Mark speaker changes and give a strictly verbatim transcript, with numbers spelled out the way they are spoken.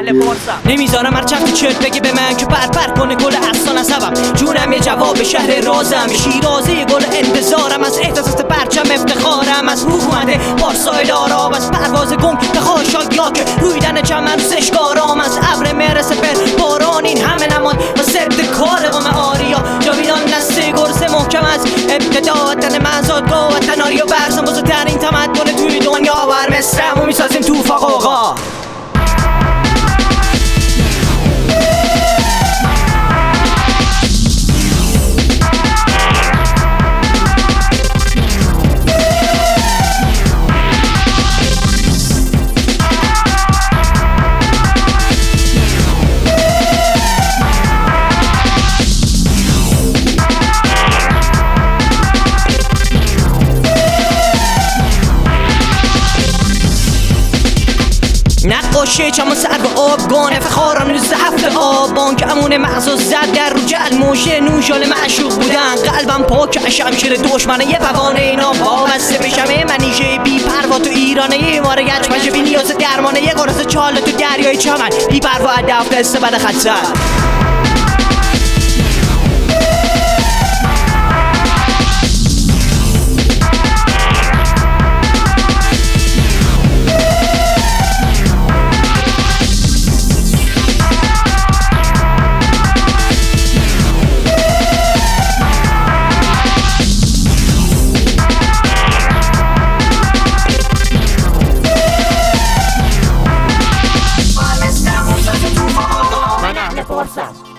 Speaker 1: پرسم. نمیذارم هر چند چرت بگی به من که پر پر کنه گل اصلا نسبم. جونم یه جواب شهر رازم، شیرازی گل انتظارم، از احساسات پرچم افتخارم، از حکومت پارسایل آرام، از پرواز گم به خاشاک که رویدن چمن سشکارام، از ابر مهر سپر باران این همه نماد و ضد کار قوم آریا. جاویدان نسل گرز محکم از ابتدا وطن مزادگاه، وطن آریا برزن بزرگترین تمدن توی دنیا. بر مصرمو میسازیم تو فقاقا. نقاشه چما سر به آبگان افتخارم روز هفته آبان که امون مغزو زد در رو جل موشه نوشال معشوق بودن. قلبم پاک شمشیر دشمنه یه پوانه اینا وابسته بشمه منیشه بی پروا تو ایرانه یه ماره گچ مشه بی نیاز درمانه یه قرص چاله تو دریای چمن بی پروا هدف دسته بد خطر.
Speaker 2: Forza.